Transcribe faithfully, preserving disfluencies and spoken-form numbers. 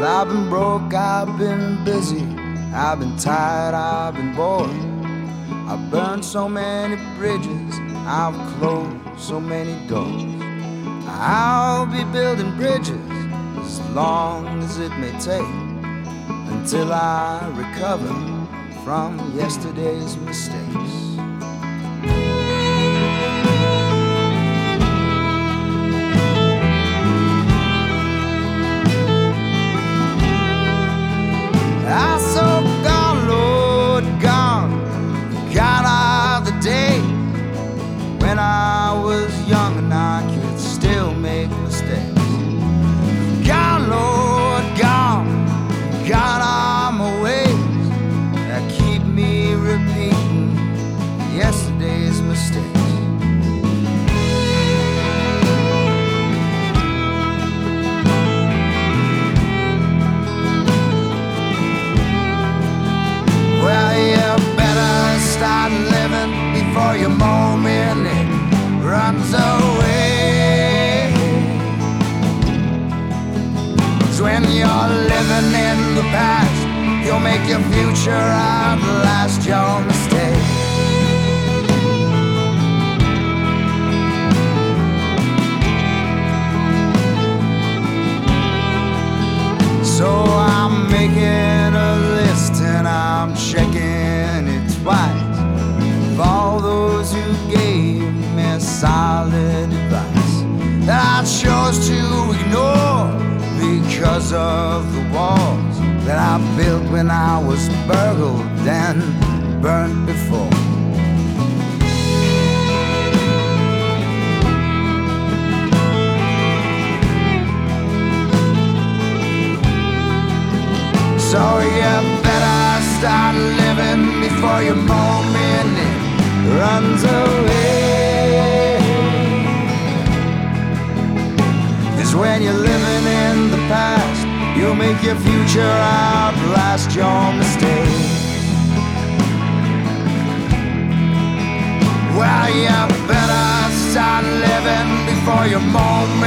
I've been broke, I've been busy, I've been tired, I've been bored. I've burned so many bridges, I've closed so many doors. I'll be building bridges as long as it may take, until I recover from yesterday's mistakes. I so gone, Lord, gone, gone are the days when I was young and I could still make mistakes. Gone, Lord, gone, gone are my ways that keep me repeating yesterday's mistakes. Well, you better start living before your moment it runs away. 'Cause when you're living in the past, you'll make your future outlast your mistakes. So I'm making a list and I'm checking it twice for all those who gave me solid advice that I chose to ignore because of the walls that I built when I was burgled and burnt before. So you better start living before your moment it runs away. 'Cause when you're living in the past, you'll make your future outlast your mistakes. Well, you better start living before your moment